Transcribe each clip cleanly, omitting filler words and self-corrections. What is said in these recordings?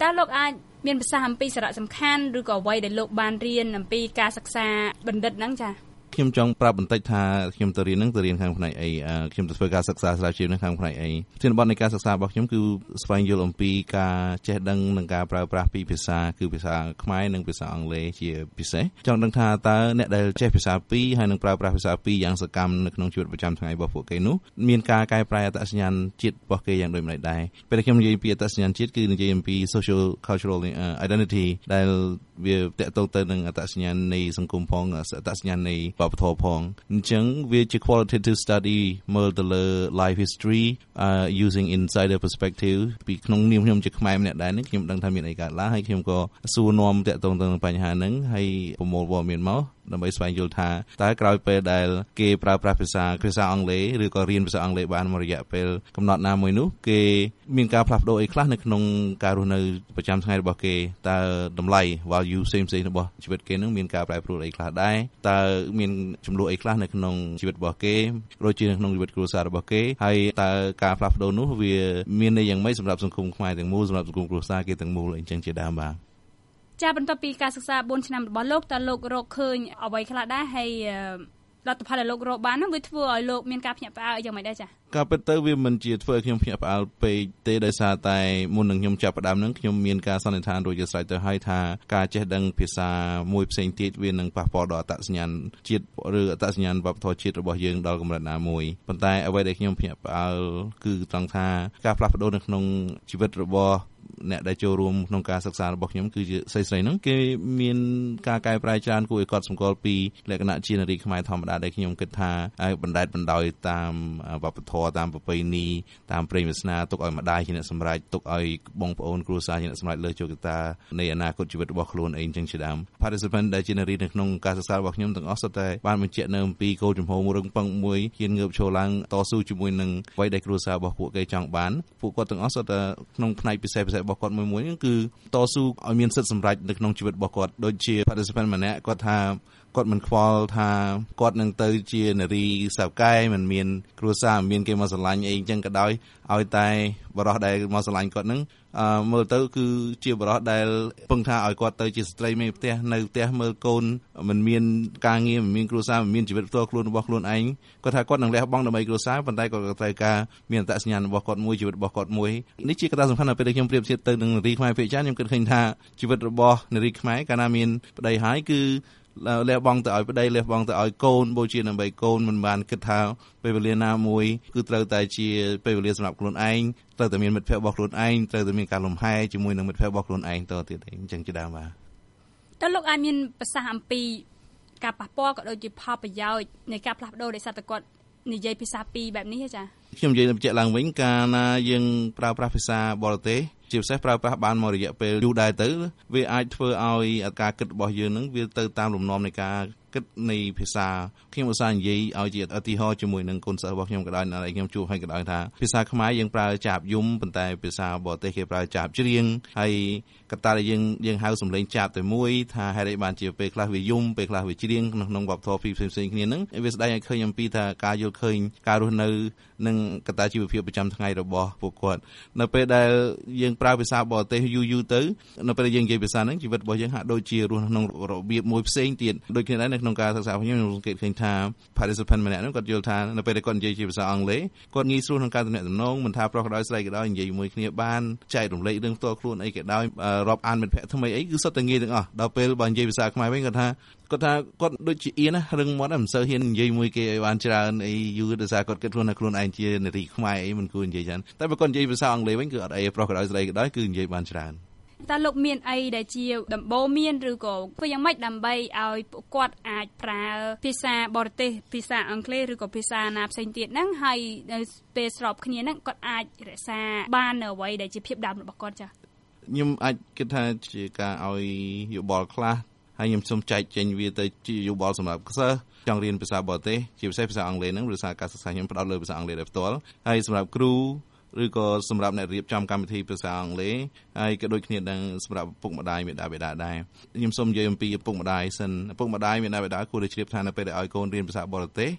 តើលោកអាចមានប្រសាសន៍អំពីសារៈសំខាន់ឬក៏អ្វីដែលលោកបានរៀនអំពីការសិក្សាបណ្ឌិតហ្នឹងចា៎ខ្ញុំចង់ប្រាប់បន្តិចថាខ្ញុំទៅរៀនខាងផ្នែកអីខ្ញុំទៅធ្វើការសិក្សាស្រាវជ្រាវនៅខាងផ្នែកអីធានបទនៃការសិក្សារបស់ខ្ញុំគឺស្វែងយល់អំពីការចេះដឹងនិងការប្រើប្រាស់ពីភាសាគឺភាសាខ្មែរនិងភាសាអង់គ្លេសជាពិសេសចង់ដឹងថាតើអ្នកដែលចេះភាសាពីរហើយនឹងប្រើប្រាស់ភាសាពីរយ៉ាងសកម្មនៅក្នុងជីវិតប្រចាំថ្ងៃរបស់ពួកគេនោះមានការកែប្រែអត្តសញ្ញាណជាតិរបស់គេយ៉ាងដូចម្តេចដែរពេលខ្ញុំនិយាយពីអត្តសញ្ញាណជាតិគឺនិយាយអំពី social cultural identity ដែលវាតកតទៅនឹងអត្តសញ្ញាណនៃសង្គមផងអត្តសញ្ញាណនៃវប្បធម៌ផងអញ្ចឹងវាជា qualitative study មើលទៅលើ life history using insider perspective ពីក្នុងនាមខ្ញុំជាខ្មែរម្នាក់ដែរនេះខ្ញុំដឹងថាមានអីកើតឡើងហើយខ្ញុំក៏សួរនាំតកតទៅនឹងបញ្ហាហ្នឹងហើយប្រមូលព័ត៌មានមកដើម្បីស្វែងយល់ថាតើក្រោយពេលដែលគេប្រើប្រាស់ភាសាអង់គ្លេសឬក៏រៀនភាសាអង់គ្លេសបានមួយរយៈពេលកំណត់ណាមួយនោះគេមានការផ្លាស់ប្ដូរអីខ្លះនៅក្នុងការរស់នៅប្រចាំថ្ងៃរបស់គេតើតម្លៃ value ផ្សេងៗរបស់ជីវិតគេនឹងមានការប្រែប្រួលអីខ្លះដែរតើមានចំនួនអីខ្លះនៅក្នុងជីវិតរបស់គេដូចជានៅក្នុងជីវិតគ្រួសាររបស់គេហើយតើការផ្លាស់ប្ដូរនោះវាមានន័យយ៉ាងម៉េចសម្រាប់សង្គមខ្មែរទាំងមូលសម្រាប់សង្គមគ្រួសារគេទាំងមូលអីចឹងជាដើមបាទចាបន្ទាប់ពីការសិក្សា4ឆ្នាំរបស់លោកតើលោករកឃើញអ្វីខ្លះដែរហើយលទ្ធផលដែលលោករកបាននោះវាធ្វើឲ្យលោកមានការភ្ញាក់ផ្អើលយ៉ាងម៉េចដែរចាការពិតទៅវាមិនជាធ្វើឲ្យខ្ញុំភ្ញាក់ផ្អើលពេកទេដោយសារតែមុននឹងខ្ញុំចាប់ផ្ដើមនឹងខ្ញុំមានការសន្និដ្ឋានរួចជាស្រេចទៅហើយថាការចេះដឹងភាសាមួយផ្សេងទៀតវានឹងប៉ះពាល់ដល់អត្តសញ្ញាណជាតិឬអត្តសញ្ញាណវប្បធម៌ជាតិរបស់យើងដល់កម្រិតណាមួយប៉ុន្តែអ្វីដែលខ្ញុំភ្ញាក់ផ្អើលគឺត្រង់ថាការផ្លាស់ប្ដូរនៅក្នុងជីវិតរបស់អ្នកដែលចូលរួមក្នុងការសិក្សារបស់ខ្ញុំគឺជាស្រីៗហ្នឹងគេមានការកែប្រែច្រើនគួរឲ្យកត់សម្គាល់ពីលក្ខណៈជានារីខ្មែរធម្មតាដែលខ្ញុំគិតថាបណ្ដែតបណ្ដោយតាមវប្បធម៌តាមប្រពៃណីតាមព្រេងវាសនាទុកឲ្យម្ដាយជាអ្នកសម្រេចទុកឲ្យបងប្អូនគ្រួសារជាអ្នកសម្រេចលើជោគជតានៃអនាគតជីវិតរបស់ខ្លួនអីចឹងជាដើម Participant ដែលជានារីនៅក្នុងការសិក្សារបស់ខ្ញុំទាំងអស់សុទ្ធតែបានបញ្ជាក់នៅអំពីគោលជំហរមួយរឹងប៉ឹងមួយហ៊ានងើបឈរឡើងតស៊ូជាមួយនឹងអ្វីដែលគ្រួសាររបស់ពួកគេចង់បានពួកគាត់ទាំងអស់សុទ្ធតែក្នុងផ្នែកពិសេសរបស់គាត់មួយហ្នឹងគឺតស៊ូឲ្យមានសិទ្ធិសម្រេចនៅក្នុងជីវិតរបស់គាត់ដូចជា participant ម្នាក់គាត់ថាគាត់មិនខ្វល់ថាគាត់នឹងទៅជានារីសៅកែមិនមានគ្រួសារមិនមានគេមកស្រឡាញ់អីចឹងក៏ដោយឲ្យតែបរិះដែលមកស្រឡាញ់គាត់ហ្នឹងមើលទៅគឺជាបរិះដែលពឹងថាឲ្យគាត់ទៅជាស្ត្រីមេផ្ទះនៅផ្ទះមើលកូនមិនមានការងារមិនមានគ្រួសារមិនមានជីវិតផ្ទាល់ខ្លួនរបស់ខ្លួនឯងគាត់ថាគាត់នឹងលះបង់ដើម្បីគ្រួសារប៉ុន្តែគាត់ក៏ត្រូវការមានអត្តសញ្ញាណរបស់គាត់មួយជីវិតរបស់គាត់មួយនេះជាកត្តាសំខាន់នៅពេលដែលខ្ញុំប្រៀបធៀបទៅនឹងនារីខ្មែរភាគច្រើនខ្ញុំគិតឃើញថាជីវិតរបស់នារីខ្មែរកាលណាមានប្តីហើយគឺលះបង់ទៅឲ្យប្តីលះបង់ទៅឲ្យកូនបូជាដើម្បីកូនមិនបានគិតថាពេលវេលាណាមួយគឺត្រូវតែជាពេលវេលាសម្រាប់ខ្លួនឯងត្រូវតែមានមិត្តភ័ក្តិរបស់ខ្លួនឯងត្រូវតែមានការលំហែជាមួយនឹងមិត្តភ័ក្តិរបស់ខ្លួនឯងតទៅទៀតអញ្ចឹងជាដើមបាទតើលោកអាចមានប្រសាសន៍អំពីការប៉ះពាល់ក៏ដូចជាផលប្រយោជន៍នៃការផ្លាស់ប្ដូរដោយសារតែគាត់និយាយភាសាពីរបែបនេះទេចា៎ខ្ញុំនិយាយបញ្ជាក់ឡើងវិញកាលណាយើងប្រើប្រាស់ភាសាបរទេសជាពិសេសប្រើប្រាស់បានមួយរយៈពេលយូរដែរទៅវាអាចធ្វើឲ្យការគិតរបស់យើងនឹងវាទៅតាមលំនាំនៃការគិតនៃភាសាខ្ញុំឧស្សាហ៍និយាយឲ្យជាឧទាហរណ៍ជាមួយនឹងកូនសិស្សរបស់ខ្ញុំក៏ដោយដែលខ្ញុំជួបហើយក៏ដោយថាភាសាខ្មែរយើងប្រើចាបយំប៉ុន្តែភាសាបរទេសគេប្រើចាបច្រៀងហើយកត្តាដែលយើងហៅសំឡេងចាបតែមួយថាហេតុអីបានជាពេលខ្លះវាយំពេលខ្លះវាច្រៀងក្នុងវប្បធម៌ពីរផ្សេងៗគ្នាហ្នឹងវាស្ដែងឲ្យឃើញអំពីថាការយល់ឃើញការរស់នៅនិងកត្តាជីវភាពប្រចាំថ្ងៃរបស់ពួកគាត់នៅពេលដែលយើងប្រើភាសាបរទេសយូរទៅនៅពេលយើងនិយាយភាសាហ្នឹងជីវិតរបស់យើងហាក់ដូចជារស់ក្នុងរបៀបមួយផ្សេងទៀតដូចគ្នាដែរនៅក្នុងការសិក្សារបស់ខ្ញុំសង្កេតឃើញថា participant ម្នាក់ហ្នឹងគាត់យល់ថានៅពេលដែលគាត់និយាយជាភាសាអង់គ្លេសគាត់ងាយស្រួលក្នុងការទំនាក់ទំនងមិនថាប្រុសក៏ដោយស្រីក៏ដោយនិយាយជាមួយគ្នាបានចែករំលែករឿងផ្ទាល់ខ្លួនអីក៏ដោយរាប់អានមិត្តភ័ក្តិថ្មីអីគឺសុទ្ធតែងាយទាំងអស់ដល់ពេលបើនិយាយភាសាខ្មែរវិញគាត់ថាគាត់ដូចជាអៀនណារឹងមាត់មិនសូវហ៊ាននិយាយមួយគេឲ្យបានច្រើនអីយូរដោយសារគាត់គិតខ្លួនឯងជានារីខ្មែរអីមិនគួរនិយាយច្រើនតែបើគាត់និយាយភាសាអង់គ្លេសវិញគឺអត់អីប្រុសក៏ដោយស្រីក៏ដោយគឺនិយាយបានច្រើនតើលោកមានអីដែលជាដំបូន្មានឬក៏ធ្វើយ៉ាងម៉េចដើម្បីឲ្យពួកគាត់អាចប្រើភាសាបរទេសភាសាអង់គ្លេសឬក៏ភាសាណាផ្សេងទៀតហ្នឹងហើយនៅពេលស្របគ្នាហ្នឹងគាត់អាចរក្សាបាននៅអ្វីដែលជាភាពដើមរបស់គាត់ចា៎ខ្ញុំអាចគិតថាជាការឲ្យយោបល់ខ្លះហើយខ្ញុំសូមចែកចេញវាទៅជាយោបល់សម្រាប់សិស្សចង់រៀនភាសាបរទេសជាពិសេសភាសាអង់គ្លេសហ្នឹងឬសារការសិក្សាខ្ញុំផ្ដោតលើភាសាអង់គ្លេសដោយផ្ទាល់ហើយសម្រាប់គ្រូឬក៏សម្រាប់អ្នករៀបចំកម្មវិធីភាសាអង់គ្លេសហើយក៏ដូចគ្នានឹងសម្រាប់ឪពុកម្ដាយមេដាបេដាដែរខ្ញុំសូមនិយាយអំពីឪពុកម្ដាយសិនឪពុកម្ដាយមេដាបេដាគួរតែជ្រាបថានៅពេលដែលឲ្យកូនរៀនភាសាបរទេស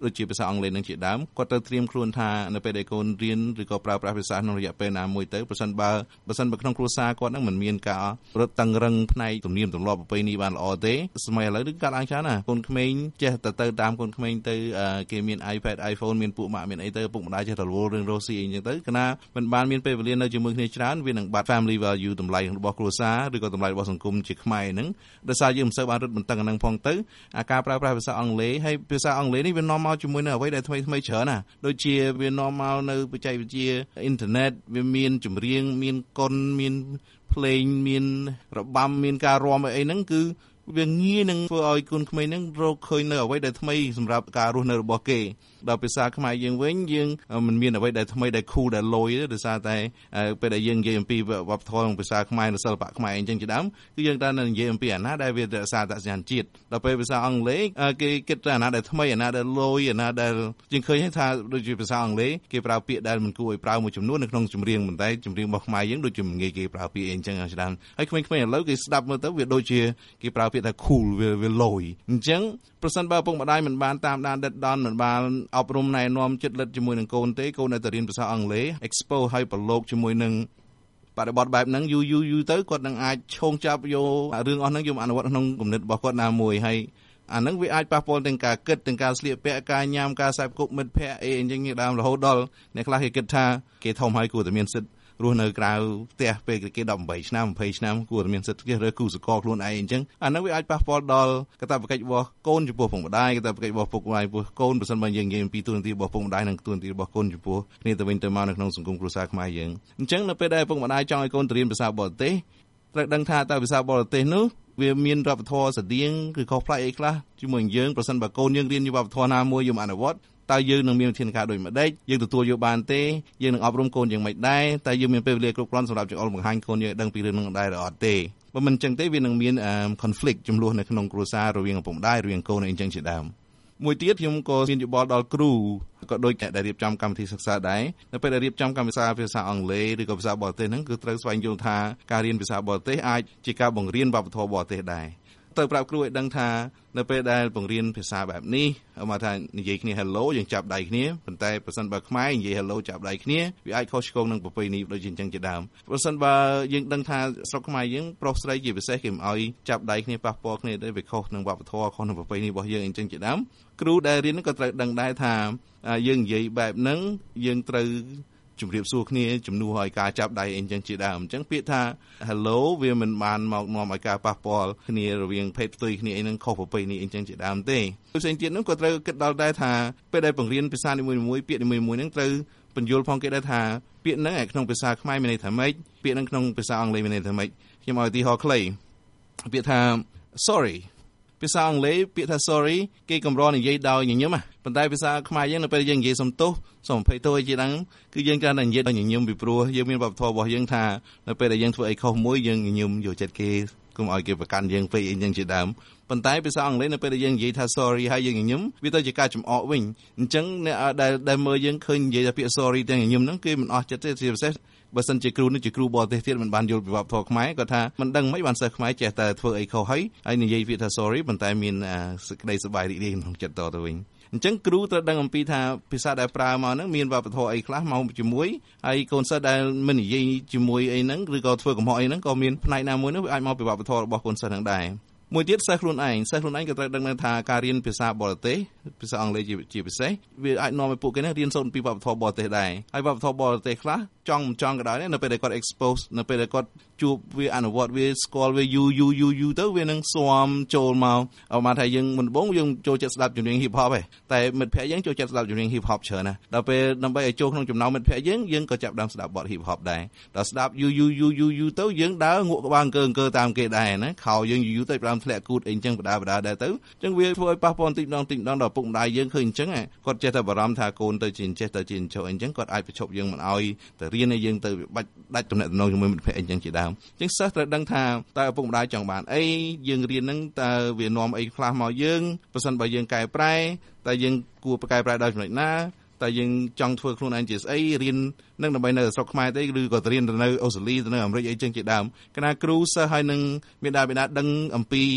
ដូចជាភាសាអង់គ្លេសនឹងជាដើមគាត់ត្រូវត្រៀមខ្លួនថានៅពេលដែលកូនរៀនឬក៏ប្រើប្រាស់ភាសាក្នុងរយៈពេលណាមួយទៅប្រសិនបើក្នុងគ្រួសារគាត់នឹងមិនមានការរត់តឹងរឹងផ្នែកទំនៀមទម្លាប់ប្រពៃណីបានល្អទេសម័យឥឡូវនេះកើតឡើងច្រើនណាកូនក្មេងចេះទៅតាមកូនក្មេងទៅគេមាន iPad iPhone មានពួកម៉ាក់មានអីទៅពុកម្ដាយចេះតែរវល់រឿងរស់ស៊ីអីចឹងទៅគណៈមិនបានមានពេលវេលានៅជាមួយគ្នាច្រើនវានឹងបាត់ family value តម្លៃរបស់គ្រួសារឬក៏តម្លៃរបស់សង្គមជាខ្មែរហ្នឹងដោយសារយើងមិនសូវបានរត់បន្តឹងអាហ្នឹងផងទៅអាការប្រើប្រាស់ភាសាអង់គ្លេសហើយភាសាអង់គ្លេសនេះវានាំមកជាមួយនឹងអ្វីដែលថ្មីច្រើនណាដូចជាវានាំមកនៅបច្ចេកវិទ្យាអ៊ីនធឺណិតវាមានចម្រៀងមានកុនមានភ្លេងមានរបាំមានការរាំអីហ្នឹងគឺវាងាយនឹងធ្វើឲ្យកូនក្មេងហ្នឹងរកឃើញនៅអ្វីដែលថ្មីសម្រាប់ការរស់នៅរបស់គេដល់ភាសាខ្មែរយើងវិញយើងមិនមានអ្វីដែលថ្មីដែល cool ដែលលយទេដោយសារតែពេលដែលយើងនិយាយអំពីវប្បធម៌ភាសាខ្មែរនិងសិល្បៈខ្មែរអញ្ចឹងជាដើមគឺយើងតែនិយាយអំពីអាណាដែលវារក្សាអត្តសញ្ញាណជាតិដល់ពេលភាសាអង់គ្លេសគេគិតថាអាណាដែលថ្មីអាណាដែលលយអាណាដែលយើងឃើញថាដូចជាភាសាអង់គ្លេសគេប្រើពាក្យដែលមិនគួរឲ្យប្រើមួយចំនួននៅក្នុងចម្រៀងប៉ុន្តែចម្រៀងរបស់ខ្មែរយើងដូចជាមិនងាយគេប្រើពាក្យអីអញ្ចឹងជាដើមហើយក្មេងៗឥឡូវគេស្ដាប់មើលទៅវាដូចជាគេប្រើពាក្យថា cool វាលយអញ្ចឹងប្រសិនបើឪពុកម្ដាយមិនបានតាមដានដិតដល់មិនបានអប់រំណែនាំចិត្តលិតជាមួយនឹងកូនទេកូននៅតែរៀនភាសាអង់គ្លេស expose ឲ្យប្រឡូកជាមួយនឹងបរិបទបែបហ្នឹងយូរទៅគាត់នឹងអាចឈោងចាប់យករឿងអស់ហ្នឹងយកមកអនុវត្តក្នុងគំនិតរបស់គាត់ណាមួយហើយអាហ្នឹងវាអាចប៉ះពាល់ទាំងការគិតទាំងការស្លៀកពាក់ការញ៉ាំការសែបគប់មិត្តភ័ក្តិអីចឹងដើមរហូតដល់អ្នកខ្លះគេគិតថាគេធំហើយគួរតែមានសិទ្ធិរស់នៅក្រៅផ្ទះពេលគេ18ឆ្នាំ20ឆ្នាំគួរតែមានសិទ្ធិរើសគូសកលខ្លួនឯងអញ្ចឹងអានោះវាអាចប៉ះពាល់ដល់កាតព្វកិច្ចរបស់កូនចំពោះពុកម្ដាយកាតព្វកិច្ចរបស់ពុកម្ដាយចំពោះកូនបើសិនបើយើងនិយាយអំពីទូនាទីរបស់ពុកម្ដាយនិងទូនាទីរបស់កូនចំពោះគ្នាទៅវិញទៅមកនៅក្នុងសង្គមគ្រួសារខ្មែរយើងអញ្ចឹងនៅពេលដែលពុកម្ដាយចង់ឲ្យកូនទៅរៀនភាសាបរទេសត្រូវដឹងថាតើភាសាបរទេសនោះវាមានវប្បធម៌ស្តៀងឬខុសប្លែកអីខ្លះជាមួយយើងប្រសិនបើកូនយើងរៀនវប្បធម៌ណាមួយយកអនុវត្តតើយើងនឹងមានវិធានការដូចម្ដេចយើងទទួលយកបានទេយើងនឹងអប់រំកូនយ៉ាងម៉េចដែរតើយើងមានពេលវេលាគ្រប់គ្រាន់សម្រាប់ចង្អុលបង្ហាញកូនយើងឲ្យដឹងពីរឿងនោះដែរឬអត់ទេបើមិនអញ្ចឹងទេវានឹងមាន conflict ចំនួននៅក្នុងគ្រួសាររវាងឪពុកម្ដាយរវាងកូនអីអញ្ចឹងជាដើមមួយទៀតខ្ញុំក៏មានយោបល់ដល់គ្រូក៏ដូចដែលរៀបចំកម្មវិធីសិក្សាដែរនៅពេលដែលរៀបចំកម្មវិធីភាសាអង់គ្លេសឬក៏ភាសាបរទេសហ្នឹងគឺត្រូវស្វែងយល់ថាការរៀនភាសាបរទេសអាចជាការបង្រៀនវប្បធម៌បរទេសដែរទៅប្រាប់គ្រូឲ្យដឹងថានៅពេលដែលបង្រៀនភាសាបែបនេះមកថានិយាយគ្នា hello យើងចាប់ដៃគ្នាប៉ុន្តែប្រសិនបើខ្មែរនិយាយ hello ចាប់ដៃគ្នាវាអាចខុសឆ្គងនឹងប្រពៃណីដូចជាអញ្ចឹងជាដើមប្រសិនបើយើងដឹងថាស្រុកខ្មែរយើងប្រុសស្រីជាពិសេសគេមិនឲ្យចាប់ដៃគ្នាប៉ះពាល់គ្នាទេវាខុសនឹងវប្បធម៌ខុសនឹងប្រពៃណីរបស់យើងអញ្ចឹងជាដើមគ្រូដែលរៀនក៏ត្រូវដឹងដែរថាយើងនិយាយបែបហ្នឹងយើងត្រូវជំរាបសួរគ្នាជំនួសឲ្យការចាប់ដៃអីចឹងជាដើមអញ្ចឹងពាក្យថា hello វាមិនបានមកនាំឲ្យការប៉ះពាល់គ្នារវាងភេទផ្ទុយគ្នាអីហ្នឹងខុសប្រពៃណីអីចឹងជាដើមទេផ្សេងទៀតហ្នឹងក៏ត្រូវគិតដល់ដែរថាពេលដែលបង្រៀនភាសានីមួយៗពាក្យនីមួយៗហ្នឹងត្រូវបញ្យល់ផងគេដែរថាពាក្យហ្នឹងក្នុងភាសាខ្មែរមានន័យថាម៉េចពាក្យហ្នឹងក្នុងភាសាអង់គ្លេសមានន័យថាម៉េចខ្ញុំឲ្យឧទាហរណ៍ខ្លីពាក្យថា sorry ភាសាអង់គ្លេសពាក្យថា sorry គេកម្រនិយាយដោយញញឹមប៉ុន្តែភាសាខ្មែរយើងនៅពេលយើងនិយាយសុំទោសសុំអភ័យទោសអីជាដើមគឺយើងត្រូវតែនិយាយដោយញញឹមពីព្រោះយើងមានវប្បធម៌របស់យើងថានៅពេលដែលយើងធ្វើអីខុសមួយយើងញញឹមយកចិត្តគេកុំឲ្យគេប្រកាន់យើងពេកអីចឹងជាដើមប៉ុន្តែភាសាអង់គ្លេសនៅពេលដែលយើងនិយាយថា sorry ហើយយើងញញឹមវាទៅជាការចំអកវិញអញ្ចឹងអ្នកដែលមើលយើងឃើញនិយាយថាពាក្យ sorry ទាំងញញឹមហ្នឹងគេមិនអស់ចិត្តទេជាពិសេសបើសិនជាគ្រូនេះជាគ្រូបរទេសទៀតមិនបានយល់ពីវប្បធម៌ខ្មែរគាត់ថាមិនដឹងមិនបានសិស្សខ្មែរចេះតែធ្វើអីខុសហើយនិយាយពាក្យថា sorry ប៉ុន្តែមានសេចក្តីសប្បាយរីករាយក្នុងចិត្តតទៅវិញអញ្ចឹងគ្រូត្រូវដឹងអំពីថាភាសាដែលប្រើមកហ្នឹងមានវប្បធម៌អីខ្លះមកជាមួយហើយកូនសិស្សដែលមិននិយាយជាមួយអីហ្នឹងឬក៏ធ្វើកំហុសអីហ្នឹងក៏មានផ្នែកណាមួយហ្នឹងវាអាចមកពីវប្បធម៌របស់កូនសិស្សហ្នឹងដែរមួយទៀតសិស្សខ្លួនឯងក៏ត្រូវដឹងថាការរៀនភាសាបរទេសភាសាអង់គ្លេសជាពិសេសវាអាចនាំឲ្យពួកគេនេះរៀនសូត្រពីវប្បធម៌បរទេសដែរហើយវប្បធម៌បរទេសខ្លះចង់ក៏ដោយនៅពេលដែលគាត់ expose នៅពេលដែលគាត់ជួបវាអនុវត្តវាស្គាល់វាយូរទៅវានឹងស្វាមចូលមកមកថាយើងមុនបងយើងចូលចិត្តស្ដាប់ចម្រៀង hip hop ឯងតែមិត្តភ័ក្ដិយើងចូលចិត្តស្ដាប់ចម្រៀង hip hop ច្រើនណាស់ដល់ពេលដើម្បីឲ្យចូលក្នុងចំណោមមិត្តភ័ក្ដិយើងក៏ចាប់ដើមស្ដាប់បទ hip hop ដែរដល់ស្ដាប់យូរទៅយើងដើរងក់ក្បាលអង្គើតាមគេដែរណាខោយើងយូរទៅដើមធ្លាក់គូតអីចឹងបដាដែរទៅអញ្ចឹងវាធ្វើឲ្យប៉ះពាល់តិចដងដល់ពុកម្ដាយយើងឃើញអញ្ចឹងគាត់ចេះតែបារម្ភថាកូនទៅជាចេះទៅជាចុះអីចឹងគាត់អាចបញ្ឈប់យើងមិនឲ្យទៅរៀនឲ្យយើងទៅបាច់ដាច់ទំនាក់ទំនងជាមួយមិត្តភ័ក្ដិអីចឹងជាដើមអញ្ចឹងសិស្សត្រូវដឹងថាតើឪពុកម្ដាយចង់បានអីយើងរៀនហ្នឹងតើវានាំអីខ្លះមកយើងប្រសិនបើយើងកែប្រែតើយើងគួរកែប្រែដោយចំណុចណាតើយើងចង់ធ្វើខ្លួនឯងជាស្អីរៀននឹងដើម្បីនៅស្រុកខ្មែរទេឬក៏ទៅរៀនទៅនៅអូស្ត្រាលីទៅនៅអាមេរិកអីចឹងជាដើមគណៈគ្រូសិស្សហើយនឹងមេដាបេដាដឹងអំពី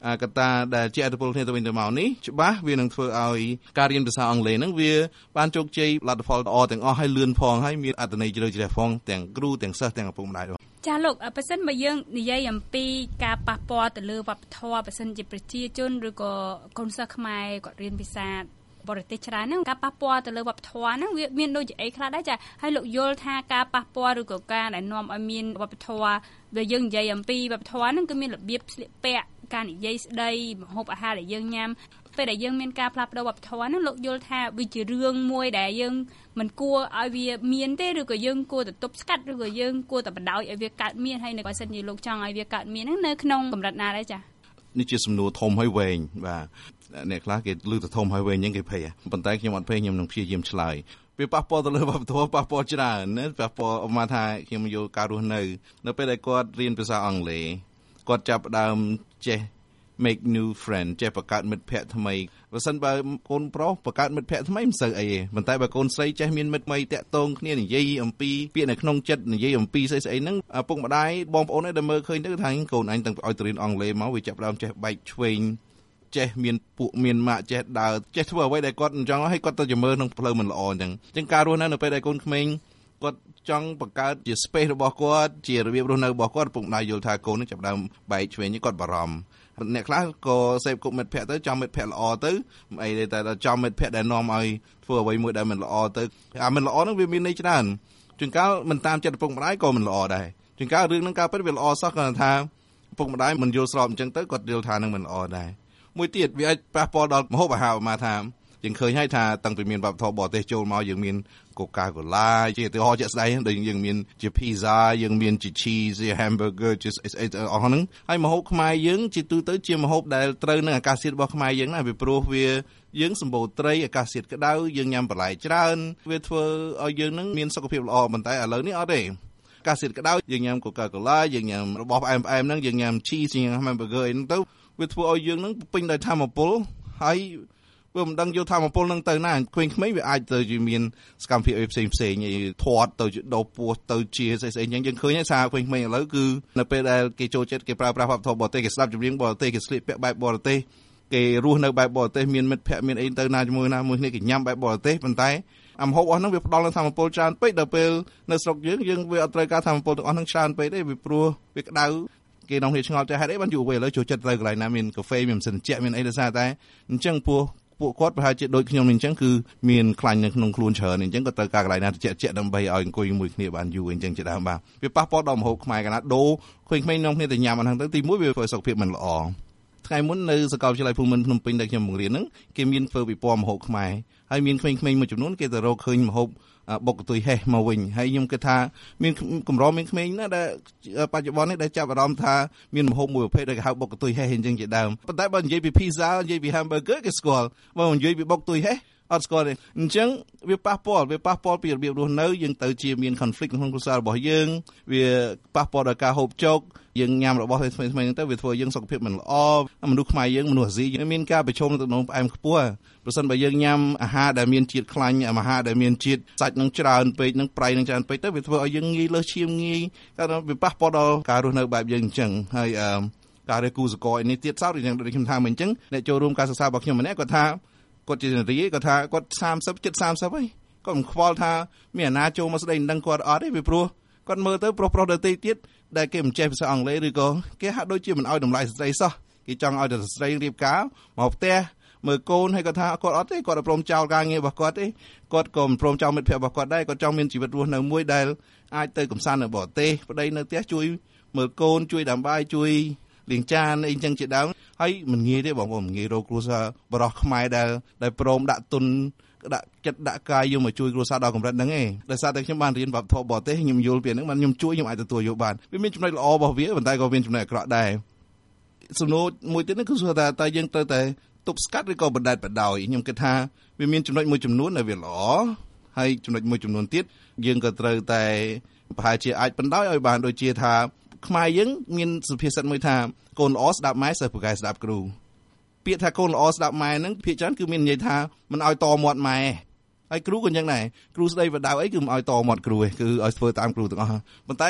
កត្តាដែលជាអត្តពលគ្នាទៅវិញទៅមកនេះច្បាស់វានឹងធ្វើឲ្យការរៀនភាសាអង់គ្លេសហ្នឹងវាបានជោគជ័យលទ្ធផលល្អទាំងអស់ហើយលឿនផងហើយមានអត្ថន័យជ្រៅជ្រះផងទាំងគ្រូទាំងសិស្សទាំងឪពុកម្ដាយចាលោកបើសិនបើយើងនិយាយអំពីការប៉ះពាល់ទៅលើវប្បធម៌បើសិនជាប្រជាជនឬក៏កូនសិស្សខ្មែរគាត់រៀនភាសាបរទេសច្រើនហ្នឹងការប៉ះពាល់ទៅលើវប្បធម៌ហ្នឹងវាមានដូចជាអីខ្លះដែរចាហើយលោកយល់ថាការប៉ះពាល់ឬក៏ការដែលនាំឲ្យមានវប្បធម៌វាយើងនិយាយអំពីវប្បធម៌ហ្នឹងគឺមានរបៀបស្លៀកពាក់ការនិយាយស្ដីម្ហូបអាហារដែលយើងញ៉ាំពេលដែលយើងមានការផ្លាស់ប្ដូរវប្បធម៌ហ្នឹងលោកយល់ថាវាជារឿងមួយដែលយើងមិនគួរឲ្យវាមានទេឬក៏យើងគួរទៅទប់ស្កាត់ឬក៏យើងគួរតែបណ្ដោយឲ្យវាកើតមានហើយនៅបើសិនជាលោកចង់ឲ្យវាកើតមានហ្នឹងនៅក្នុងកម្រិតណាដែរចានេះជាសំណួរធំហើយវែងបាទអ្នកខ្លះគេឮទៅធំហើយវែងអញ្ចឹងគេភ័យប៉ុន្តែខ្ញុំអត់ភ័យខ្ញុំនឹងព្យាយាមឆ្លើយវាប៉ះពាល់ទៅលើវប្បធម៌ប៉ះពាល់ច្រើនណាប៉ះពាល់មកថាខ្ញុំយកការរស់នៅពេលដែលគាត់រៀនភាសាអង់គ្លេសគាត់ចាប់ផ្ដើមចេះ make new friend ចេះបង្កើតមិត្តភ័ក្តិថ្មីបើសិនបើកូនប្រុសបង្កើតមិត្តភ័ក្តិថ្មីមិនសូវអីទេប៉ុន្តែបើកូនស្រីចេះមានមិត្តថ្មីតាក់ទងគ្នានិយាយអំពីពាក្យនៅក្នុងចិត្តនិយាយអំពីស្អីហ្នឹងឪពុកម្ដាយបងប្អូនឯងដែលមើលឃើញទៅថាកូនអញតាំងពីឲ្យទៅរៀនអង់គ្លេសមកវាចាប់ផ្ដើមចេះបែកឆ្វេងចេះមានពួកមានម៉ាក់ចេះដើរចេះធ្វើអ្វីដែលគាត់អញ្ចឹងហើយគាត់ទៅជាមើលក្នុងផ្លូវមិនល្អអញ្ចឹងការរស់នៅពេលដែលកូនក្មេងគាត់ចង់បង្កើតជា space របស់គាត់ជារបៀបរស់នៅរបស់គាត់ពុកម្ដាយយល់ថាកូននឹងចាប់ដើមបែកឆ្វេងគាត់បារម្ភអ្នកខ្លះក៏សេពគប់មិត្តភ័ក្តិទៅចំមិត្តភ័ក្តិល្អទៅអីតែចំមិត្តភ័ក្តិដែលនាំឲ្យធ្វើអ្វីមួយដែលមិនល្អទៅអាមិនល្អហ្នឹងវាមានន័យច្រើនជួនកាលមិនតាមចិត្តឪពុកម្ដាយក៏មិនល្អដែរជួនកាលរឿងហ្នឹងការពិតវាល្អសោះគាត់ថាឪពុកម្ដាយមិនយល់ស្របអញ្ចឹងទៅគាត់យល់ថានឹងមិនល្អដែរមួយទៀតវាអាចប៉ះពាល់ដល់ម្ហូបអាហារមកថាយើងឃើញហើយថាតាំងពីមានវប្បធម៌បរទេសចូលមកយើងមានកូកាកូឡាជាឧទាហរណ៍ជាក់ស្ដែងដូចយើងមានជា pizza យើងមានជា cheese ជា hamburger ជាអីអស់ហ្នឹងហើយម្ហូបខ្មែរយើងជាទូទៅជាម្ហូបដែលត្រូវនឹងអាកាសធាតុរបស់ខ្មែរយើងណាពីព្រោះវាយើងសម្បូរត្រីអាកាសធាតុក្តៅយើងញ៉ាំបន្លែច្រើនវាធ្វើឲ្យយើងនឹងមានសុខភាពល្អប៉ុន្តែឥឡូវនេះអត់ទេអាកាសធាតុក្តៅយើងញ៉ាំកូកាកូឡាយើងញ៉ាំរបស់ផ្អែមហ្នឹងយើងញ៉ាំ cheese យើងញ៉ាំ hamburger អីហ្នឹងទៅវាធ្វើឲ្យយើងនឹងពេញដោយថាមពលហើយវាមិនដឹងយកធម្មពលនឹងទៅណាក្មេងៗវាអាចទៅជាមានសកម្មភាពផ្សេងធាត់ទៅជាដោពោះទៅជាស្អីៗអញ្ចឹងយើងឃើញហើយសារក្មេងៗឥឡូវគឺនៅពេលដែលគេចូលចិត្តគេប្រើប្រាស់វប្បធម៌បរទេសគេស្ដាប់ចម្រៀងបរទេសគេស្លៀកពាក់បែបបរទេសគេរស់នៅបែបបរទេសមានមិត្តភ័ក្តិមានអីទៅណាជាមួយណាមួយគ្នាគេញ៉ាំបែបបរទេសប៉ុន្តែអាម្ហូបអស់ហ្នឹងវាផ្ដល់នូវធម្មពលច្រើនពេកដល់ពេលនៅស្រុកយើងវាអត់ត្រូវការធម្មពលទាំងអស់ហ្នឹងច្រើនពេកទេវាព្រោះវាក្តៅគេនំគ្នាឆ្ងល់ចេះហេតុអីបានយូរពេលឥឡូវចូលចិត្តទៅកន្លែងណាមានកាហ្វេមានម៉ាស៊ីនត្រជាក់មានអីដោយសារតែអញ្ចឹងពួកគាត់ប្រហែលជាដូចខ្ញុំអញ្ចឹងគឺមានខ្លាញ់នៅក្នុងខ្លួនច្រើនអញ្ចឹងក៏ត្រូវការកន្លែងណាត្រជាក់ដើម្បីឲ្យអង្គុយមួយគ្នាបានយូរអញ្ចឹងជាដើមបាទវាប៉ះពាល់ដល់ម្ហូបខ្មែរកណាដូរក្មេងៗនាំគ្នាទៅញ៉ាំអាហ្នឹងទៅទីមួយវាធ្វើសុខភាពមិនល្អថ្ងៃមុននៅសាកលវិទ្យាល័យភូមិន្ទភ្នំពេញដែលខ្ញុំបង្រៀនហ្នឹងគេមានធ្វើពិព័រណ៍ម្ហូបខ្មែរហើយមានក្មេងៗមួយចំនួនគេទៅរកឃើញម្ហូបបុកកន្ទុយហេះមកវិញហើយខ្ញុំគិតថាមានកម្រមានក្មេងណាដែលបច្ចុប្បន្ននេះដែលចាប់អារម្មណ៍ថាមានម្ហូបមួយប្រភេទដែលគេហៅបុកកន្ទុយហេះអញ្ចឹងជាដើមប៉ុន្តែបើនិយាយពី pizza និយាយពី hamburger គេស្គាល់បើនិយាយពីបុកកន្ទុយហេះអត់ស្គាល់ទេអញ្ចឹងវាប៉ះពាល់ពីរបៀបរស់នៅយើងទៅជាមាន conflict ក្នុងគ្រួសាររបស់យើងវាប៉ះពាល់ដល់ការហូបចុកយើងញ៉ាំរបស់ថ្មីៗហ្នឹងទៅវាធ្វើឲ្យយើងសុខភាពមិនល្អមនុស្សខ្មែរយើងមនុស្សអាស៊ីយើងមានការប្រឈមនឹងទំនោរផ្អែមខ្ពស់ប្រសិនបើយើងញ៉ាំអាហារដែលមានជាតិខ្លាញ់អាហារដែលមានជាតិសាច់នឹងច្រើនពេកនឹងប្រៃនឹងច្រើនពេកទៅវាធ្វើឲ្យយើងងាយលើសឈាមងាយតែវាប៉ះពាល់ដល់ការរស់នៅបែបយើងអញ្ចឹងហើយការរកគូសកលនេះទៀតសោតយ៉ាងដូចខ្ញុំថាមិញអញ្ចឹងអ្នកចូលរួមការសិក្សារបស់ខ្ញុំម្នាក់គាត់ថាគាត់ជានារីគាត់ថាគាត់30 ជិត 30ហើយគាត់មិនខ្វល់ថាមានអាណាចូលមកស្ដីមិនដឹងគាត់អត់ទេពីព្រោះគាត់មើលទៅប្រុសដទៃទៀតដែលគេមិនចេះភាសាអង់គ្លេសឬក៏គេហាក់ដូចជាមិនឲ្យតម្លៃស្ត្រីសោះគេចង់ឲ្យតែស្ត្រីរៀបការមកផ្ទះមើលកូនហើយគាត់ថាគាត់អត់ទេគាត់អត់ព្រមចោលការងាររបស់គាត់ទេគាត់ក៏មិនព្រមចោលមិត្តភ័ក្តិរបស់គាត់ដែរគាត់ចង់មានជីវិតរស់នៅមួយដែលអាចទៅកំសាន្តនៅបរទេសប្តីនៅផ្ទះជួយមើលកូនជួយដាំបាយជួយលាងចានអីចឹងជាដើមហើយមិនងាយទេបងប្អូនមិនងាយរកគ្រួសារបរិះខ្មែរដែលព្រមដាក់ទុនដាក់ចិត្តដាក់កាយយកមកជួយគ្រួសារដល់កម្រិតហ្នឹងឯងដោយសារតែខ្ញុំបានរៀនវប្បធម៌បរទេសខ្ញុំយល់ពីហ្នឹងបានខ្ញុំជួយខ្ញុំអាចទទួលយកបានវាមានចំណុចល្អរបស់វាប៉ុន្តែក៏មានចំណុចអាក្រក់ដែរសំណួរមួយទៀតហ្នឹងគឺថាតើយើងត្រូវតែទប់ស្កាត់ឬក៏បណ្តែតបដោយខ្ញុំគិតថាវាមានចំណុចមួយចំនួនដែលវាល្អហើយចំណុចមួយចំនួនទៀតយើងក៏ត្រូវតែប្រហែលជាអាចបណ្ដោយឲ្យបានដូចជាថាខ្មែរយើងមានសុភាសិតមួយថាកូនល្អស្ដាប់ម៉ែសិស្សពូកែស្ដាប់គ្រូពាក្យថាកូនល្អស្ដាប់ម៉ែហ្នឹងភាគច្រើនគឺមាននិយាយថាមិនឲ្យតមាត់ម៉ែហើយគ្រូក៏យ៉ាងដែរគ្រូស្ដីបដៅអីគឺមិនឲ្យតមាត់គ្រូទេគឺឲ្យធ្វើតាមគ្រូទាំងអស់ប៉ុន្តែ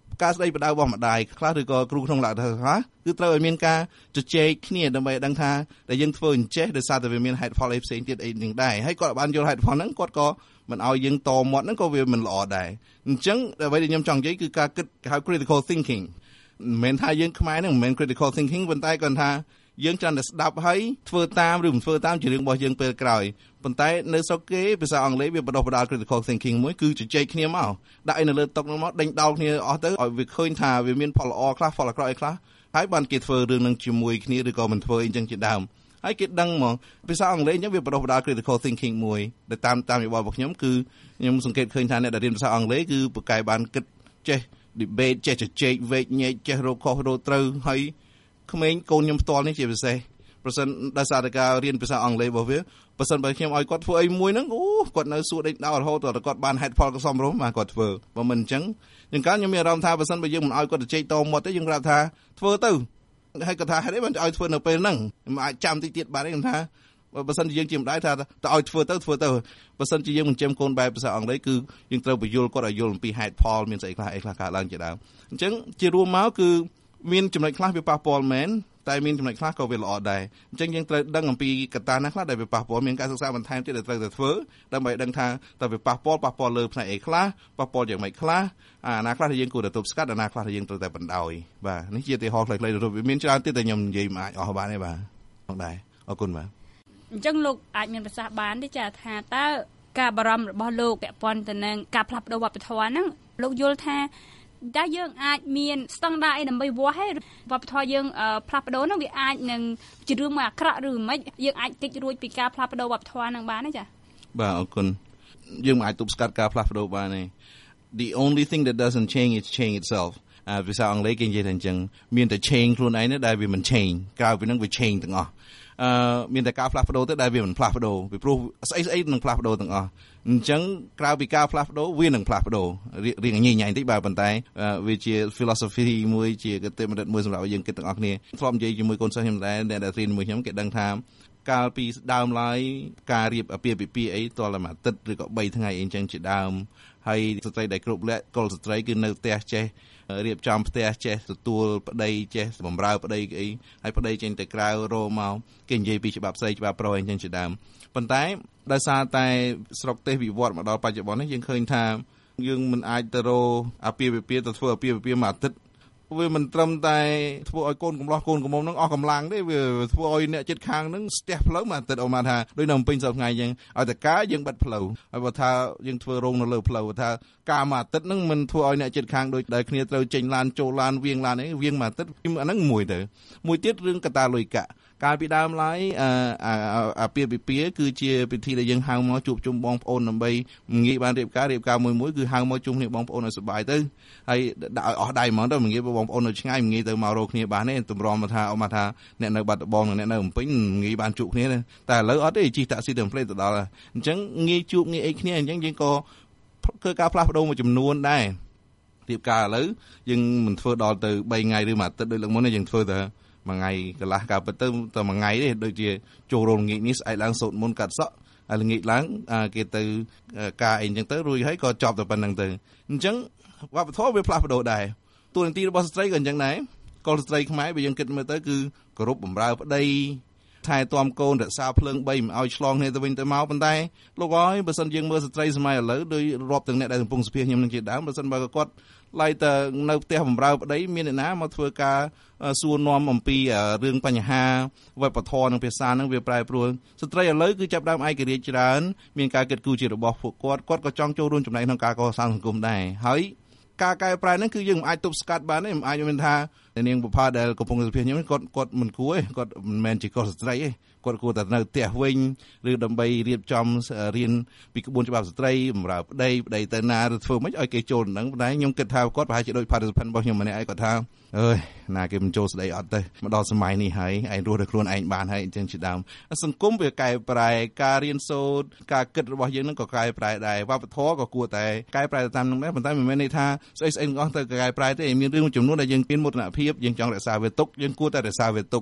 ការស្ដីបដៅរបស់ម្ដាយខ្លះឬក៏គ្រូក្នុងឡានខ្លះគឺត្រូវឲ្យមានការជជែកគ្នាដើម្បីឲ្យដឹងថាដែលយើងធ្វើអញ្ចេះដោយសារតែវាមានហេតុផលអីផ្សេងទៀតអីនឹងដែរហើយគាត់បានយល់ហេតុផលហ្នឹងគាត់ក៏មិនឲ្យយើងតមាត់ហ្នឹងក៏វាមិនល្អដែរអញ្ចឹងអ្វីដែលខ្ញុំចង់និយាយគឺការគិតហៅ critical thinking មិនមែនថាយើងខ្មែរហ្នឹងមិនមែន critical thinking ប៉ុន្តែគាត់ថាយើងចង់តែស្ដាប់ហើយធ្វើតាមឬមិនធ្វើតាមជារឿងរបស់យើងពេលក្រោយប៉ុន្តែនៅស្រុកគេភាសាអង់គ្លេសវាបដោះបដាល critical thinking មួយគឺជជែកគ្នាមកដាក់ឯនៅលើតុនោះមកដេញដោលគ្នាអស់ទៅឲ្យវាឃើញថាវាមានផលល្អខ្លះផលអាក្រក់អីខ្លះហើយបានគេធ្វើរឿងនឹងជាមួយគ្នាឬក៏មិនធ្វើអីចឹងជាដើមហើយគេដឹងហ្មងភាសាអង់គ្លេសអញ្ចឹងវាបដោះបដាល critical thinking មួយដែលតាមយោបល់របស់ខ្ញុំគឺខ្ញុំសង្កេតឃើញថាអ្នកដែលរៀនភាសាអង់គ្លេសគឺប្រកែបានគិតចេះ debate ចេះជជែកវែកញែកចេះរកខុសរកត្រូវហើយក្មេងកូនខ្ញុំផ្ទាល់នេះជាពិសេសប្រសិនដោយសារតែការរៀនភាសាអង់គ្លេសរបស់វាប្រសិនបើខ្ញុំឲ្យគាត់ធ្វើអីមួយហ្នឹងគាត់នៅសួរដេញដោលរហូតដល់គាត់បានហេតុផលក៏សមរម្យមកគាត់ធ្វើបើមិនអញ្ចឹងយ៉ាងកាលខ្ញុំមានអារម្មណ៍ថាប្រសិនបើយើងមិនឲ្យគាត់ទៅជែកតមាត់ទេយើងប្រាប់ថាធ្វើទៅហើយគាត់ថាហេតុអីបានឲ្យធ្វើនៅពេលហ្នឹងមិនអាចចាំតិចទៀតបានទេខ្ញុំថាបើសិនជាយើងជាម្ដាយថាទៅឲ្យធ្វើទៅបើសិនជាយើងមិនចាំកូនបែបភាសាអង់គ្លេសគឺយើងត្រូវបញ្យល់គាត់ឲ្យយល់អំពីហេតុផលមានស្អីខ្លះកើតឡើងជាដើមអញ្ចឹងជារួមមកគឺមានចំណុចខ្លះវាប៉ះពាល់មែនតែមានចំណុចខ្លះក៏វាល្អដែរអញ្ចឹងយើងត្រូវដឹងអំពីកត្តាណាខ្លះដែលវាប៉ះពាល់មានការសិក្សាបន្ថែមទៀតដែលត្រូវតែធ្វើដើម្បីដឹងថាតើវាប៉ះពាល់លើផ្នែកអីខ្លះប៉ះពាល់យ៉ាងម៉េចខ្លះអាណាខ្លះដែលយើងគួរតែទប់ស្កាត់អាណាខ្លះដែលយើងត្រូវតែបណ្ដោយបាទនេះជាឧទាហរណ៍ខ្លីៗវាមានច្រើនទៀតតែខ្ញុំនិយាយមិនអាចអស់បានទេបាទផងដែរអរគុណបាទអញ្ចឹងលោកអាចមានប្រសាសន៍បានទេចាថាតើការបារម្ភរបស់លោកពាក់ព័ន្ធទៅនឹងការផ្លាស់ប្ដូរវប្បធម៌ហ្នឹងលោកយល់ថាតើយើងអាចមានស្តង់ដារអីដើម្បីវាស់ហេវប្បធម៌យើងផ្លាស់ប្ដូរហ្នឹងវាអាចនឹងជារឿងមួយអាក្រក់ឬមិនយើងអាចគេចរួចពីការផ្លាស់ប្ដូរវប្បធម៌ហ្នឹងបានទេចាបាទអរគុណយើងមិនអាចទប់ស្កាត់ការផ្លាស់ប្ដូរបានទេ The only thing that doesn't change is change itself ភាសាអង់គ្លេសគេនិយាយថាអញ្ចឹងមានតែ change ខ្លួនឯងដែលវាមិន change ក្រៅពីហ្នឹងវា change ទាំងអស់មានតែការផ្លាស់ប្ដូរទៅដែលវាមិនផ្លាស់ប្ដូរពីព្រោះស្អីនឹងផ្លាស់ប្ដូរទាំងអស់អញ្ចឹងក្រៅពីការផ្លាស់ប្ដូរវានឹងផ្លាស់ប្ដូររៀងញញបន្តិចបាទប៉ុន្តែវាជា philosophy មួយជាគតិបណ្ឌិតមួយសម្រាប់យើងគិតទាំងអស់គ្នាធ្លាប់និយាយជាមួយកូនសិស្សខ្ញុំដែរដែលរៀនជាមួយខ្ញុំគេដឹងថាកាលពីដើមឡើយការរៀបអាពាហ៍ពិពាហ៍អីតលតែមួយអាទិត្យឬក៏3ថ្ងៃអីអញ្ចឹងជាដើមហើយស្ត្រីដែលគ្រប់លក្ខកុលស្ត្រីគឺនៅផ្ទះចេះរៀបចំផ្ទះចេះទទួលប្តីចេះបម្រើប្តីអីហើយប្តីចេញទៅក្រៅរោមកគេនិយាយពីច្បាប់ស្រីច្បាប់ប្រុសអីចឹងជាដើមប៉ុន្តែដោយសារតែស្រុកទេសវិវត្តមកដល់បច្ចុប្បន្ននេះយើងឃើញថាយើងមិនអាចទៅរកអាពាហ៍ពិពាហ៍ទៅធ្វើអាពាហ៍ពិពាហ៍មួយអាទិត្យវាមិនត្រឹមតែធ្វើឲ្យកូនកំលោះកូនកំមុំនឹងអស់កម្លាំងទេវាធ្វើឲ្យអ្នកចិត្តខាងនឹងស្ទះផ្លូវមួយអាទិត្យអមថាដូចនៅភ្នំពេញសប្តាហ៍ថ្ងៃអញ្ចឹងឲ្យតែការយើងបិទផ្លូវហើយបើថាយើងធ្វើរោងនៅលើផ្លូវថាការមួយអាទិត្យនឹងមិនធ្វើឲ្យអ្នកចិត្តខាងដូចដែលគ្នាត្រូវចេញឡានចូលឡានវៀងឡានអីវៀងមួយអាទិត្យអាហ្នឹងមួយទៅមួយទៀតរឿងកតាលុយកាក់កាលពីដើមឡើយអាពាហ៍ពិពាហ៍គឺជាពិធីដែលយើងហៅមកជួបជុំបងប្អូនដើម្បីងាយបានរៀបការមួយគឺហៅមកជុំគ្នាបងប្អូនឲ្យសប្បាយទៅហើយដាក់ឲ្យអស់ដៃហ្មងទៅងាយបងប្អូននៅឆ្ងាយងាយទៅមករកគ្នាបានទេតម្រាំមកថាអ្នកនៅបាត់ដំបងនិងអ្នកនៅភ្នំពេញងាយបានជួបគ្នាតែឥឡូវអត់ទេជិះតាក់ស៊ីទៅផ្លេតទៅដល់អញ្ចឹងងាយជួបងាយអីគ្នាអញ្ចឹងយើងក៏ធ្វើការផ្លាស់ប្ដូរមួយចំនួនដែររៀបការឥឡូវយើងមិនធ្វើដល់ទៅ3ថ្ងៃឬមួយអាទិត្យដូចលើកមុនទេយើងធ្វើទៅមួយថ្ងៃកន្លះការពិតទៅតែមួយថ្ងៃទេដូចជាចូលរោងល្ងាចនេះស្អែកឡើងសូត្រមន្តកាត់សក់ហើយល្ងាចឡើងគេទៅការអីអញ្ចឹងទៅរួចហើយក៏ចប់តែប៉ុណ្្នឹងទៅអញ្ចឹងវប្បធម៌វាផ្លាស់ប្ដូរដែរតួនាទីរបស់ស្ត្រីក៏អញ្ចឹងដែរកុលស្ត្រីខ្មែរបើយើងគិតមើលទៅគឺគោរពបម្រើប្តីថែទាំកូនរក្សាភ្លើង3មិនឲ្យឆ្លងគ្នាទៅវិញទៅមកប៉ុន្តែលោកអើយបើសិនយើងមើលស្ត្រីសម័យឥឡូវដោយរាប់ទាំងអ្នកដែលកំពុងសភាខ្ញុំនឹងជាដើមបើសិនបើគាត់ឡាយតែនៅផ្ទះបម្រើប្តីមានអ្នកណាមកធ្វើការសួរនាំអំពីរឿងបញ្ហាវប្បធម៌និងភាសានឹងវាប្រែប្រួលស្ត្រីឥឡូវគឺចាប់ដើមឯករាជ្យច្រើនមានការគិតគូរជារបស់ពួកគាត់ក៏ចង់ចូលរួមចំណែកក្នុងការកសាងសង្គមដែរហើយការកែប្រែហ្នឹងគឺយើងមិនអាចទប់ស្កាត់បានទេមិនអាចមានថានាងបុប្ផាដែលកំពុងសភាខ្ញុំគាត់មិនគួរទេគាត់មិនមែនជាកុសស្ត្រីទេគាត់គួរតែនៅផ្ទះវិញឬដើម្បីរៀបចំរៀនពីក្បួនច្បាប់ស្ត្រីបម្រើប្តីទៅណាឬធ្វើម៉េចឲ្យគេចូលហ្នឹងប៉ុន្តែខ្ញុំគិតថាគាត់ប្រហែលជាដូច participant របស់ខ្ញុំម្នាក់ឯងគាត់ថាអើយណាគេមិនចូលស្ដីអត់ទេមកដល់សម័យនេះហើយឯងរស់ដោយខ្លួនឯងបានហើយអញ្ចឹងជាដើមសង្គមវាកែប្រែការរៀនសូត្រការគិតរបស់យើងហ្នឹងក៏កែប្រែដែរវប្បធម៌ក៏គួរតែកែប្រែតាមហ្នឹងដែរប៉ុន្តែមិនមែនន័យថាស្អីទាំងអស់ទៅកែប្រែទេមានរឿងចំនួនដែលយើងមានមោទនភាពយើងចង់រក្សាវាទុកយើងគួរតែរក្សាវាទុក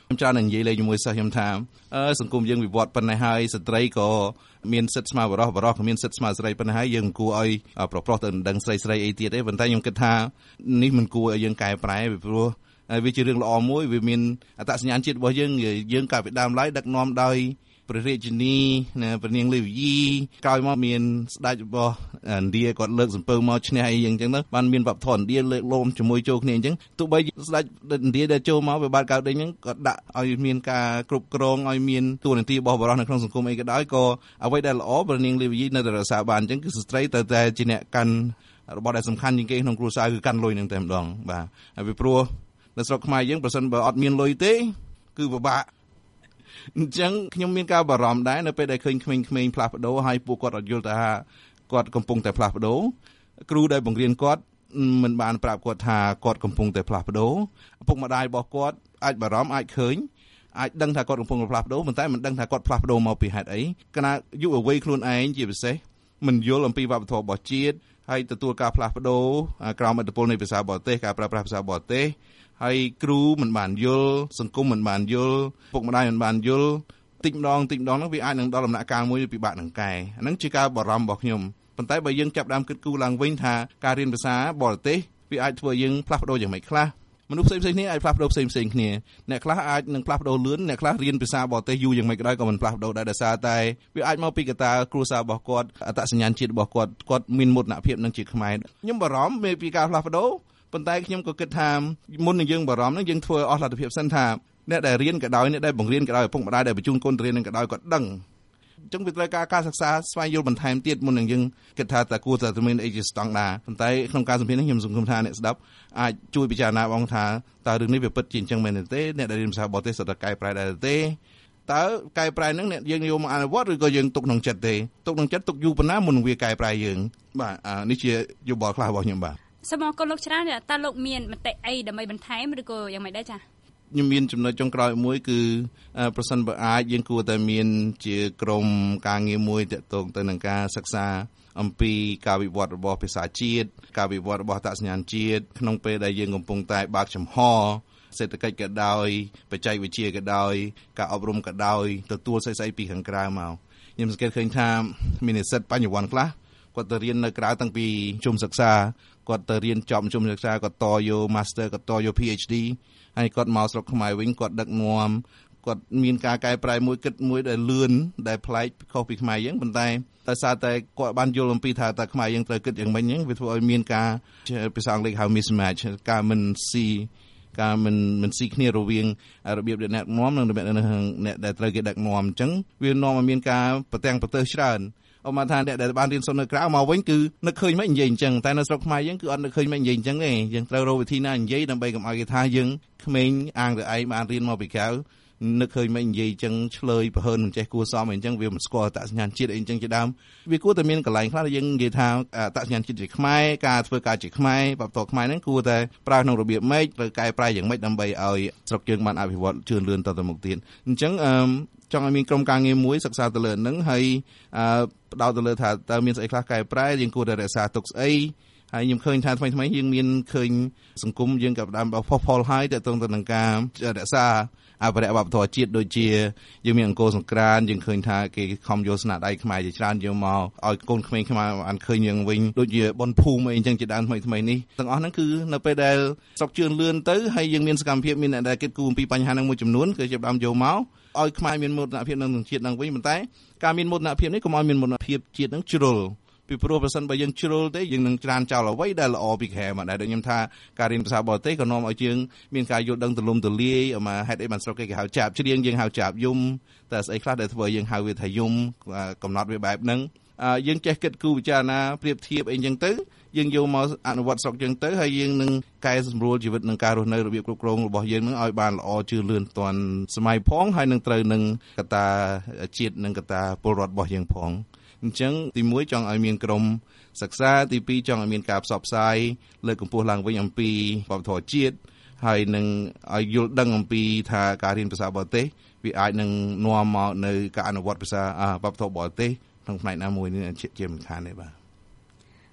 ខ្ញុំច្រើននិយាយលេងជាមួយសិស្សខ្ញុំថាសង្គមយើងវិវត្តប៉ុណ្ណេះហើយស្ត្រីក៏មានសិទ្ធិស្មើបរិសុទ្ធក៏មានសិទ្ធិស្មើស្រីប៉ុណ្ណេះហើយយើងគួរឲ្យប្រុសទៅដឹងស្រីអីទៀតទេប៉ុន្តែខ្ញុំគិតថានេះមិនគួរឲ្យយើងកែប្រែពីព្រោះវាជារឿងល្អមួយវាមានអត្តសញ្ញាណជាតិរបស់យើងកាលពីដើមឡើយដឹកនាំដោយព្រះរាជិនីព្រះនាងលេវីយីក្រោយមកមានស្ដេចរបស់ឥណ្ឌាគាត់លើកសំពើមកឈ្នះអីយ៉ាងចឹងទៅបានមានវប្បធម៌ឥណ្ឌាលើកលោមជាមួយចូលគ្នាអញ្ចឹងទោះបីស្ដេចឥណ្ឌាដែលចូលមកវាបានកើតអីហ្នឹងក៏ដាក់ឲ្យមានការគ្រប់គ្រងឲ្យមានតួនាទីរបស់បរិសុទ្ធនៅក្នុងសង្គមអីក៏ដោយក៏អ្វីដែលល្អព្រះនាងលេវីយីនៅតែរក្សាបានអញ្ចឹងគឺស្ត្រីតែជាអ្នកកាន់របស់ដែលសំខាន់ជាងគេក្នុងគ្រួសារគឺកាន់លុយនឹងតែម្ដងបាទហើយពីព្រោះនៅស្រុកខ្មែរយើងប្រសិនបើអត់មានលុយទេគឺពិបាកអញ្ចឹងខ្ញុំមានការបារម្ភដែរនៅពេលដែលឃើញក្មេងៗផ្លាស់ប្ដូរហើយពួកគាត់អត់យល់ថាគាត់កំពុងតែផ្លាស់ប្ដូរគ្រូដែលបង្រៀនគាត់មិនបានប្រាប់គាត់ថាគាត់កំពុងតែផ្លាស់ប្ដូរឪពុកម្ដាយរបស់គាត់អាចបារម្ភអាចឃើញអាចដឹងថាគាត់កំពុងតែផ្លាស់ប្ដូរប៉ុន្តែមិនដឹងថាគាត់ផ្លាស់ប្ដូរមកពីហេតុអីគណៈយុវវ័យខ្លួនឯងជាពិសេសមិនយល់អំពីវប្បធម៌របស់ជាតិហើយទទួលការផ្លាស់ប្ដូរក្រោមឥទ្ធិពលនៃភាសាបរទេសការប្រើប្រាស់ភាសាបរទេសហើយគ្រូមិនបានយល់សង្គមមិនបានយល់ពុកម្ដាយមិនបានយល់តិចម្ដងហ្នឹងវាអាចនឹងដល់ដំណាក់កាលមួយពិបាកនឹងកែអាហ្នឹងជាការបារម្ភរបស់ខ្ញុំប៉ុន្តែបើយើងចាប់ដើមគិតគូរឡើងវិញថាការរៀនភាសាបរទេសវាអាចធ្វើយើងផ្លាស់ប្ដូរយ៉ាងម៉េចខ្លះមនុស្សផ្សេងៗគ្នាអាចផ្លាស់ប្ដូរផ្សេងៗគ្នាអ្នកខ្លះអាចនឹងផ្លាស់ប្ដូរលឿនអ្នកខ្លះរៀនភាសាបរទេសយូរយ៉ាងម៉េចក៏ដោយក៏មិនផ្លាស់ប្ដូរដែរដោយសារតែវាអាចមកពីកត្តាគ្រួសាររបស់គាត់អត្តសញ្ញាណជាតិរបស់គាត់មានមោទនភាពនឹងជាខ្មែរខ្ញុំបារម្ភពីការផ្លាស់ប្ដូរប៉ុន្តែខ្ញុំក៏គិតថាមុននឹងយើងបារម្ភនឹងយើងធ្វើអស់លទ្ធភាពសិនថាអ្នកដែលរៀនក៏ដោយអ្នកដែលបង្រៀនក៏ដោយឪពុកម្ដាយដែលបញ្ជូនកូនទៅរៀននឹងក៏ដោយគាត់ដឹងអញ្ចឹងវាត្រូវការសិក្សាស្វែងយល់បន្ថែមទៀតមុននឹងយើងគិតថាតើគួរតែមានអីជាស្តង់ដារប៉ុន្តែក្នុងការសម្ភាសន៍នេះខ្ញុំសង្ឃឹមថាអ្នកស្ដាប់អាចជួយពិចារណាបងថាតើរឿងនេះវាពិតជាអញ្ចឹងមែនទេអ្នកដែលរៀនភាសាបរទេសសុទ្ធតែកែប្រែដែរទេតើកែប្រែហ្នឹងអ្នកយើងយកមកអនុវត្តឬក៏យើងទុកក្នុងចិត្តទេទុកក្នុងចិត្តទុកយូរប៉ុណ្ណាមុននឹងវាកែប្រែយើងបាទនេះជាយោបល់ខ្លះរបស់ខ្ញុំបាទសូមអរគុណលោកច្រើនតើលោកមានមតិអីដើម្បីបន្ថែមឬក៏យ៉ាងម៉េចដែរចា៎ខ្ញុំមានចំណុចចុងក្រោយមួយគឺប្រសិនបើអាចយើងគួរតែមានជាក្រុមការងារមួយទាក់ទងទៅនឹងការសិក្សាអំពីការវិវត្តរបស់ភាសាជាតិការវិវត្តរបស់អត្តសញ្ញាណជាតិក្នុងពេលដែលយើងកំពុងតែបើកចំហសេដ្ឋកិច្ចក៏ដោយបច្ចេកវិទ្យាក៏ដោយការអប់រំក៏ដោយទទួលស្អីពីខាងក្រៅមកខ្ញុំសង្កេតឃើញថាមាននិស្សិតបញ្ញវន្តខ្លះគាត់ទៅរៀននៅក្រៅតាំងពីជុំសិក្សាគាត់ទៅរៀនចប់ជុំសិក្សាគាត់តយក Master គាត់តយក PhD ហើយគាត់មកស្រុកខ្មែរវិញគាត់ដឹកនាំគាត់មានការកែប្រែមួយគិតមួយដែលលឿនដែលប្លែកខុសពីខ្មែរយើងប៉ុន្តែដោយសារតែគាត់បានយល់អំពីថាតើខ្មែរយើងត្រូវគិតយ៉ាងម៉េចហ្នឹងវាធ្វើឲ្យមានការភាសាអង់គ្លេសហៅ mismatch ការមិនស៊ីគ្នារវាងរបៀបអ្នកដឹកនាំនិងអ្នកដែលត្រូវគេដឹកនាំអញ្ចឹងវានាំឲ្យមានការប្រទាំងប្រទើច្រើនអមថាអ្នកដែលបានរៀនសូត្រនៅក្រៅមកវិញគឺនឹកឃើញមិននិយាយអញ្ចឹងតែនៅស្រុកខ្មែរយើងគឺអត់នឹកឃើញមិននិយាយអញ្ចឹងទេយើងត្រូវរកវិធីណានិយាយដើម្បីកុំឲ្យគេថាយើងក្មេងអាងទៅឯងបានរៀនមកពីក្រៅនឹកឃើញមិននិយាយអញ្ចឹងឆ្លើយប្រហើនមិនចេះគួរសមអីអញ្ចឹងវាមិនស្គាល់អត្តសញ្ញាណជាតិអីអញ្ចឹងជាដើមវាគួរតែមានកន្លែងខ្លះដែលយើងនិយាយថាអត្តសញ្ញាណជាតិជាខ្មែរការធ្វើការជាខ្មែរវប្បធម៌ខ្មែរហ្នឹងគួរតែប្រើក្នុងរបៀបម៉េចត្រូវកែប្រែយ៉ាងម៉េចដើម្បីឲ្យស្រុកយើងបានអភិវឌ្ឍជឿនលឿនតទៅមុខទៀតអញ្ចឹងចង់ឲ្យមានក្រុមការងារមួយសិក្សាទៅលើហ្នឹងហើយផ្ដោតទៅលើថាតើមានស្អីខ្លះកែប្រែយើងគួរតែរក្សាទុកស្អីហើយខ្ញុំឃើញថាថ្មីៗយើងមានឃើញសង្គមយើងក៏ផ្ដើមផុសផុលហើយទៅនឹងការរក្សាអភិរក្សវប្បធម៌ជាតិដូចជាយើងមានអង្គរសង្ក្រាន្តយើងឃើញថាគេខំយកស្នាដៃខ្មែរជាច្រើនយកមកឲ្យកូនក្មេងខ្មែរបានឃើញយើងវិញដូចជាបុណ្យភូមិអីអញ្ចឹងជាដើមថ្មីនេះទាំងអស់ហ្នឹងគឺនៅពេលដែលស្រុកជឿនលឿនទៅហើយយើងមានសកម្មភាពមានអ្នកដែលគិតគូរអំពីបញ្ហាហ្នឹងមួយចំនួនគឺចាប់ផ្ដើមយកមកឲ្យខ្មែរមានមោទនភាពនឹងជាតិហ្នឹងវិញប៉ុន្តែការមានមោទនភាពនេះកុំឲ្យមានមោទនភាពជាតិហ្នឹងជ្រុលពីព្រោះប្រសិនបើយើងជ្រុលទេយើងនឹងច្រានចោលអ្វីដែលល្អពីក្រែមកដែរដូចខ្ញុំថាការរៀនភាសាបរទេសក៏នាំឲ្យយើងមានការយល់ដឹងទូលំទូលាយមកហេតុអីបានស្រុកគេហៅចាប់ច្រៀងយើងហៅចាប់យំតែស្អីខ្លះដែលធ្វើយើងហៅវាថាយំកំណត់វាបែបហ្នឹងយើងចេះគិតគូរពិចារណាប្រៀបធៀបអីចឹងទៅយើងយកមកអនុវត្តស្រុកយើងទៅហើយយើងនឹងកែសម្រួលជីវិតនឹងការរស់នៅរបៀបគ្រប់គ្រងរបស់យើងនឹងឲ្យបានល្អជឿនលឿនទាន់សម័យផងហើយនឹងត្រូវនឹងកត្តាជាតិនិងកត្តាពលរដ្ឋរបស់យើងផងអញ្ចឹងទី1ចង់ឲ្យមានក្រុមសិក្សាទី2ចង់ឲ្យមានការផ្សព្វផ្សាយលើកកម្ពស់ឡើងវិញអំពីវប្បធម៌ជាតិហើយនឹងឲ្យយល់ដឹងអំពីថាការរៀនភាសាបរទេសវាអាចនឹងនាំមកនៅការអនុវត្តភាសាវប្បធម៌បរទេសក្នុងផ្នែកណាមួយនេះជាមិនខានទេបាទ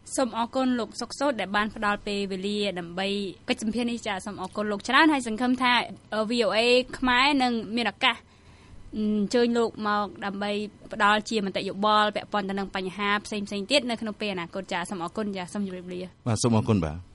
សូមអរគុណលោកសុកសូតដែលបានផ្ដល់ពេលវេលាដើម្បីកិច្ចសម្ភាសន៍នេះចាសូមអរគុណលោកច្រើនហើយសង្ឃឹមថា VOA ខ្មែរនឹងមានឱកាសអញ្ជើញលោកមកដើម្បីផ្ដល់ជាមតិយោបល់ពាក់ព័ន្ធទៅនឹងបញ្ហាផ្សេងៗទៀតនៅក្នុងពេលអនាគតចាសូមអរគុណចាសូមជម្រាបលាបាទសូមអរគុណបាទ